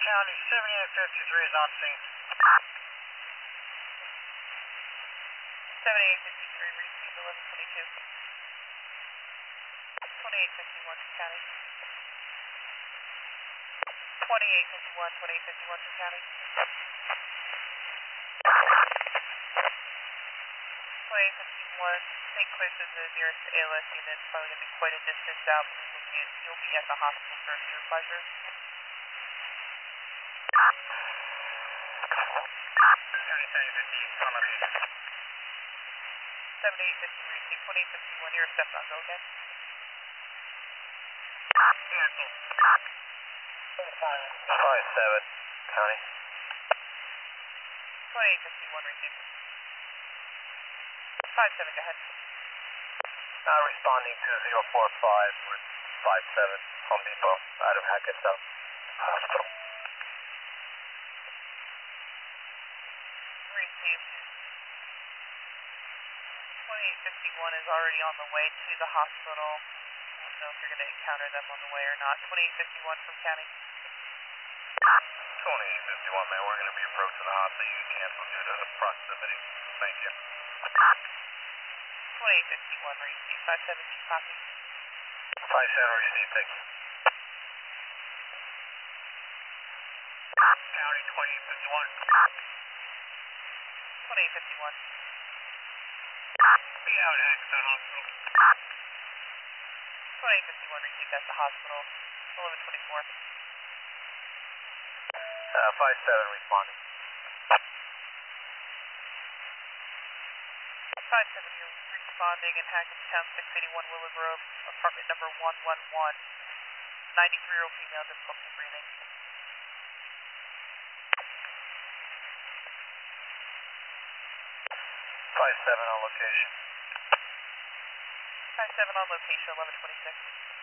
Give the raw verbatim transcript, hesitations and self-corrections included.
County, seventy-eight fifty-three is on scene. seventy-eight fifty-three, received eleven twenty-two. twenty-eight fifty-one from County. twenty-eight fifty-one, twenty-eight fifty-one from County. twenty-eight fifty-one, Saint Clair is the nearest A L S unit. It's probably going to be quite a distance out, but you'll be, you'll be at the hospital first, your pleasure. County seventy fifty, on location. seventy-eight fifty, received twenty-eight fifty-one, you're stepped on, go again. Cancel. five seven, County. twenty-eight fifty-one, received. five seven, go ahead. Now responding to zero four five with five seven, Home Depot, Adam Hackensack Hospital. Received. twenty-eight fifty-one is already on the way to the hospital. I don't know if you're going to encounter them on the way or not. twenty-eight fifty-one from County. twenty-eight fifty-one, man, we're going to be approaching the hospital. You can cancel due to the proximity. Thank you. twenty-eight fifty-one, received. five seven, copy. five seven, received, thank you. County twenty-eight fifty-one. twenty-eight fifty-one. Be out at Hackensack Hospital. twenty-eight fifty-one, received at the hospital. eleven twenty-four. Uh, five seven, responding. five seven, you're responding in Hackettstown, six eighty-one Willow Grove, apartment number one one one. ninety-three-year-old female, difficulty breathing. five seven on location. five seven on location, eleven twenty-six.